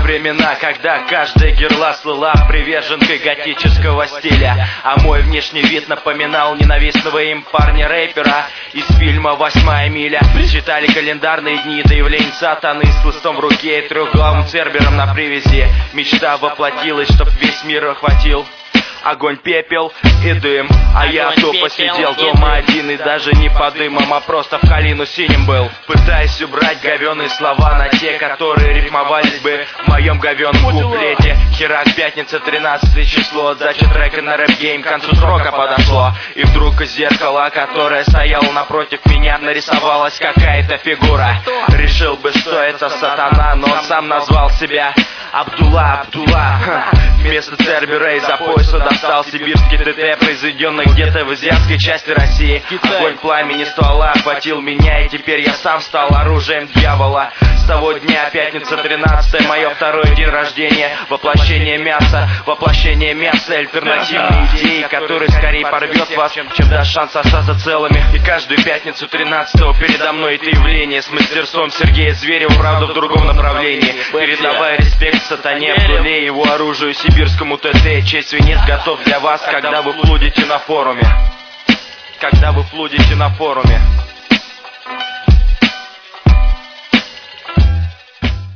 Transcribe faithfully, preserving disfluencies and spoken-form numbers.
времена, когда каждая герла слыла приверженкой готического стиля, а мой внешний вид напоминал ненавистного им парня-рэпера из фильма «Восьмая миля». Считали календарные дни до явления сатаны с хлыстом в руке и трехглавым цербером на привязи. Мечта воплотилась, чтоб весь мир охватил огонь, пепел и дым. А огонь, я тупо сидел дома один и даже не по дымам, а просто в калину синим был, пытаясь убрать говёные слова на те, которые рифмовались бы в моем говёном куплете. Херак, пятница, тринадцатое число, отдача трека на рэп-гейм, к концу срока подошло. И вдруг из зеркала, которое стояло напротив меня, нарисовалась какая-то фигура. Решил бы, что это сатана, но он сам назвал себя Абдулла, Абдулла. Вместо цербера из-за пояса достал сибирский ТТ, произведенный где-то в азиатской части России. Огонь пламени ствола охватил меня, и теперь я сам стал оружием дьявола. С того дня, пятница, тринадцатое, мое второй день рождения. Воплощение мяса, воплощение мяса, альтернативные идеи, которые скорее порвет вас, чем даст шанс остаться целыми. И каждую пятницу тринадцатого передо мной это явление с мастерством Сергея Зверева, правда в другом направлении. Передавая респект сатане, Абдулле, его оружию сибирскому ТТ. Честь свинец готов для вас, когда вы флудите на форуме. Когда вы флудите на форуме.